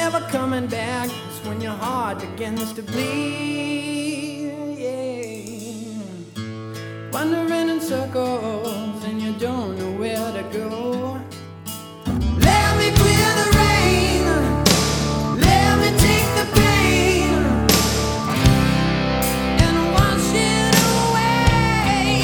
never coming back. It's when your heart begins to bleed. Yeah. Wandering in circles and you don't know where to go. Let me clear the rain. Let me take the pain and wash it away.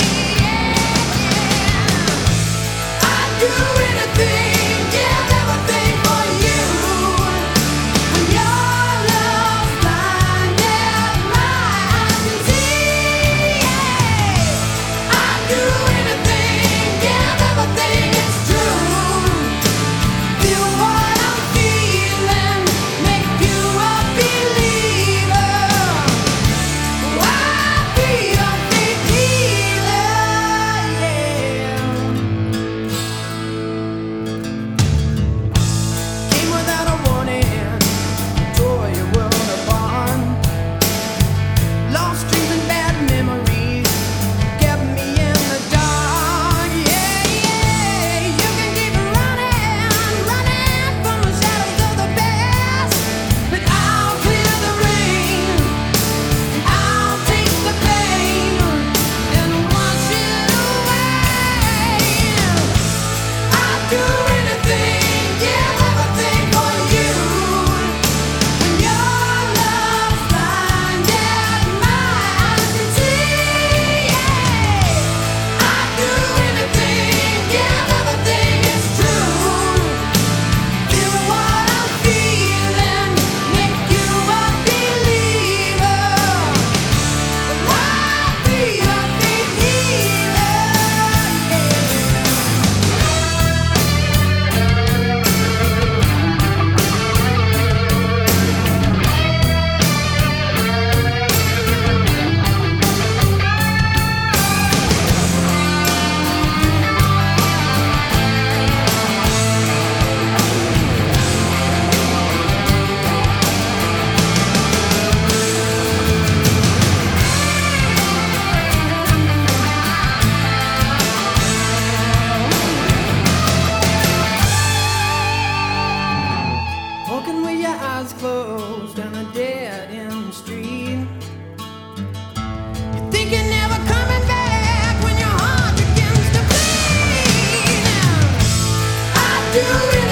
Yeah. I'd do anything, give everything for you. When your love blinded my eyes to see. Yeah. I'd do anything, give everything, it's true. Feel what I'm feeling, make you a believer. I'll be your faith healer, yeah. Came without a warning, tore your world apart. Lost dreams and bad memories kept me in the dark. Yeah, yeah. You can keep running, running from the shadows of the past, but I'll clear the rain. I'll take the pain and wash it away. I'd do anything, give everything for you. When your love blinded my eyes to see. Yeah. I'd do anything, give everything, it's true. Feel what I'm feeling, make you a believer. I'll be your faith healer, walking with your eyes closed down a dead-end street. You think you're never coming back when your heart begins to bleed. I'd do it